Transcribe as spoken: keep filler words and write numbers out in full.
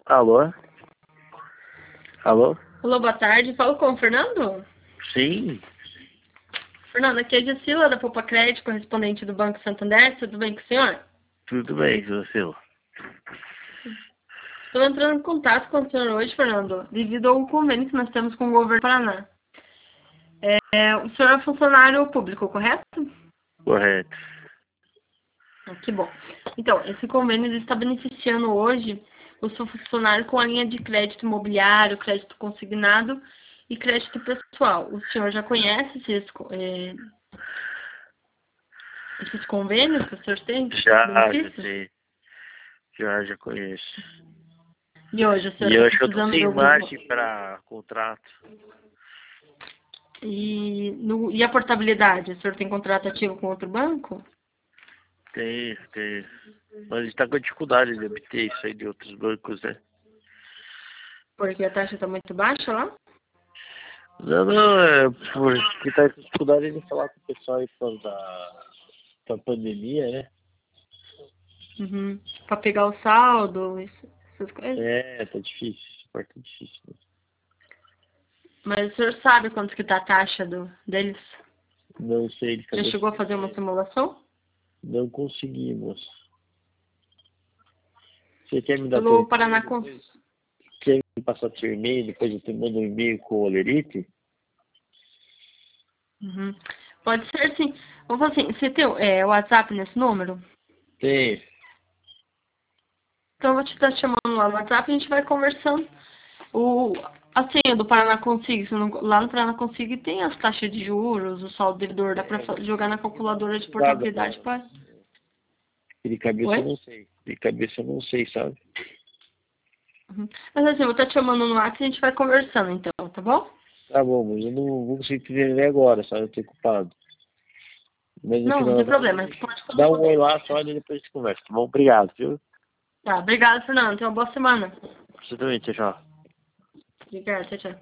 Alô? Alô? Alô, boa tarde. Falo com o Fernando? Sim, Fernando, aqui é a Gisila, da Poupa Crédito, correspondente do Banco Santander. Tudo bem com o senhor? tudo bem com você? Estou entrando em contato com o senhor hoje, Fernando, devido ao convênio que nós temos com o governo do Paraná. É, o senhor é funcionário público, correto? Correto. Ah, que bom. Então, esse convênio ele está beneficiando hoje o seu funcionário com a linha de crédito imobiliário, crédito consignado e crédito pessoal. O senhor já conhece esses, é, esses convênios que o senhor tem? Já, já Benefícios? sei. Já, já conheço. E hoje o senhor E está eu acho que eu tô precisando de sem algum... margem para contrato. E, no, e a portabilidade? O senhor tem contrato ativo com outro banco? Tem, tem. Mas a gente tá com dificuldade de obter isso aí de outros bancos, né? Porque a taxa está muito baixa lá? Não, não, é porque tá com dificuldade de falar com o pessoal aí por causa da, da pandemia, né? Uhum. Para pegar o saldo, isso- essas coisas? É, tá difícil, essa parte é difícil. Né? Mas o senhor sabe quanto que está a taxa do, deles? Não sei de Já cabeça. chegou a fazer uma simulação? Não conseguimos. Você quer me dar teu Pelo e-mail Paraná com... depois? Quer me passar teu e-mail, depois eu te mando um e-mail com o Olerite? Uhum. Pode ser sim. Vamos fazer assim, você tem é, WhatsApp nesse número? Tem. Então eu vou te estar chamando lá no WhatsApp e a gente vai conversando. O, a senha do Paraná Consigo, se não- lá no Paraná Consigo tem as taxas de juros, o saldo devedor, dá pra É, fa- jogar na calculadora de nada portabilidade agora. para... De cabeça eu Oi? não sei. De cabeça eu não sei, sabe? Uhum. Mas assim, eu vou estar te chamando no WhatsApp e a gente vai conversando então, tá bom? Tá bom, mas eu não vou conseguir te entender agora, sabe? Eu tô ocupado. Mas no Não, não final, tem dá, problema, a gente pode quando dá um oi puder. lá só e depois a gente conversa. Tá bom? Obrigado, viu? Tá, obrigada, Fernando. Tenha uma boa semana. Você também, tchau, tchau. Obrigada, tchau, tchau.